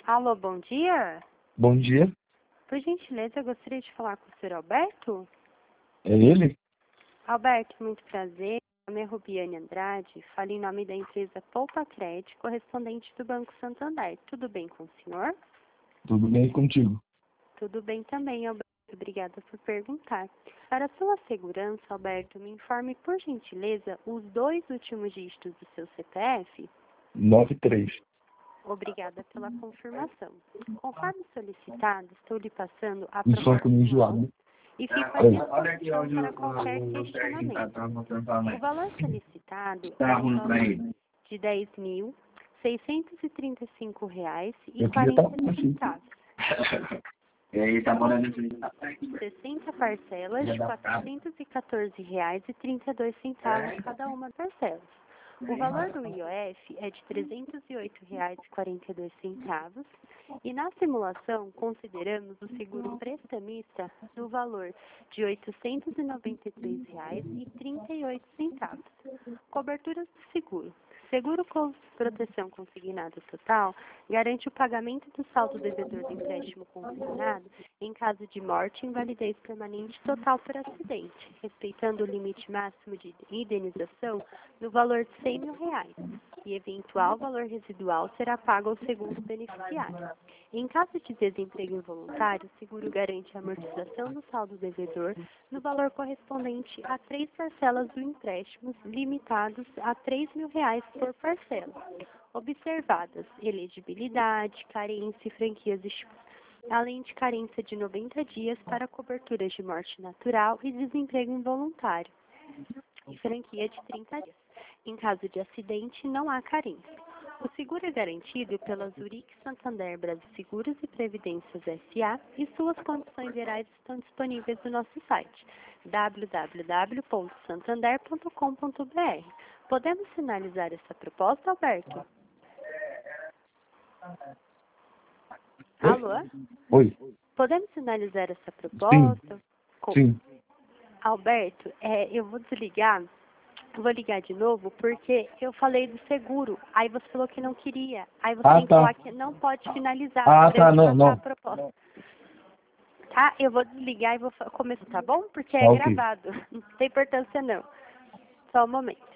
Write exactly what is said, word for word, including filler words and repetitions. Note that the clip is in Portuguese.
Alô, bom dia. Bom dia, Por gentileza, eu gostaria de falar com o senhor Alberto. é ele? Alberto, muito prazer. Meu nome é Rubiane Andrade. Falo em nome da empresa Poupa Crédito, correspondente do Banco Santander. Tudo bem com o senhor? Tudo bem contigo? Tudo bem também, Alberto. Obrigada por perguntar. Para sua segurança, Alberto, me informe, por gentileza, os dois últimos dígitos do seu C P F. nove três. Obrigada pela confirmação. Conforme solicitado, estou lhe passando a Um soco no enjoado. e fico à disposição para qualquer questionamento. O valor solicitado é um valor de dez mil seiscentos e trinta e cinco reais e Eu queria estar quarenta assim. centavos. E aí, tá morando sessenta parcelas de quatrocentos e quatorze reais e trinta e dois centavos cada uma parcela. O valor do I O F é de trezentos e oito reais e quarenta e dois centavos e na simulação consideramos o seguro prestamista no valor de oitocentos e noventa e três reais e trinta e oito centavos. Coberturas do seguro. Seguro com proteção consignada total garante o pagamento do saldo devedor do empréstimo consignado em caso de morte e invalidez permanente total por acidente, respeitando o limite máximo de indenização no valor de cem mil reais, e eventual valor residual será pago ao segundo beneficiário. Em caso de desemprego involuntário, o seguro garante a amortização do saldo devedor no valor correspondente a três parcelas do empréstimo, limitados a três mil reais por parcela. Observadas elegibilidade, carência e franquias estipuladas, além de carência de noventa dias para coberturas de morte natural e desemprego involuntário, e franquia de trinta dias. Em caso de acidente, não há carência. O seguro é garantido pela Zurich Santander Brasil Seguros e Previdências S A e suas condições gerais estão disponíveis no nosso site w w w ponto santander ponto com ponto b r. Podemos finalizar essa proposta, Alberto? Alô? Oi. Podemos finalizar essa proposta? Sim. Com... Sim. Alberto, é, eu vou desligar, eu vou ligar de novo, porque eu falei do seguro, aí você falou que não queria, aí você Ah, tem que tá. falar que não pode finalizar, Ah, pra eu tá, te não, passar não. a proposta. Tá? Eu vou desligar e vou fa- começar, tá bom? Porque é Tá ok. gravado, não tem importância não. Só um momento.